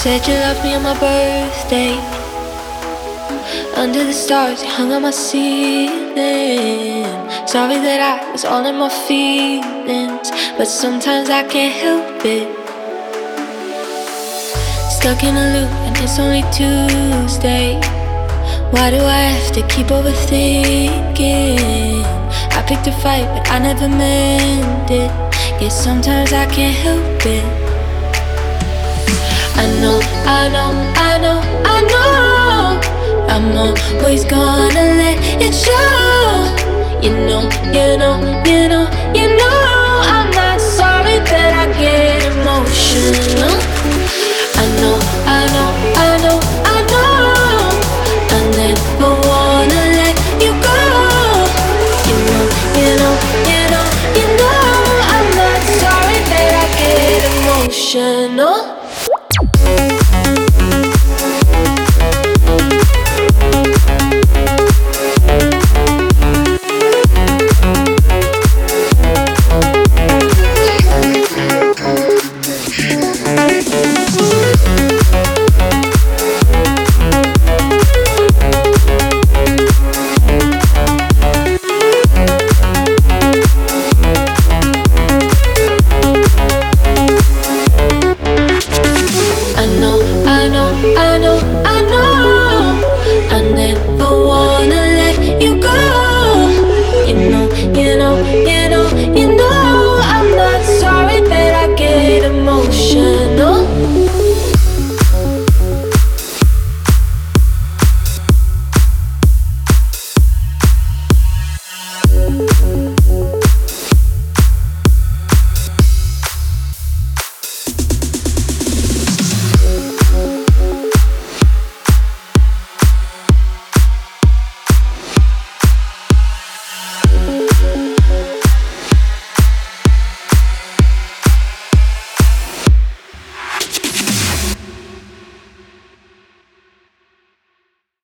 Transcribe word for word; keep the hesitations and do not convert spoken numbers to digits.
Said you loved me on my birthday. Under the stars, you hung on my ceiling. Sorry that I was all in my feelings, but sometimes I can't help it. Stuck in a loop and it's only Tuesday. Why do I have to keep overthinking? I picked a fight, but I never meant it. Guess sometimes I can't help it. I know, I know, I know, I know I'm always gonna let it show. You know, you know, you know, you know I'm not sorry that I get emotional. I know, I know, I know, I know I never wanna let you go. You know, you know, you know, you know I'm not sorry that I get emotional.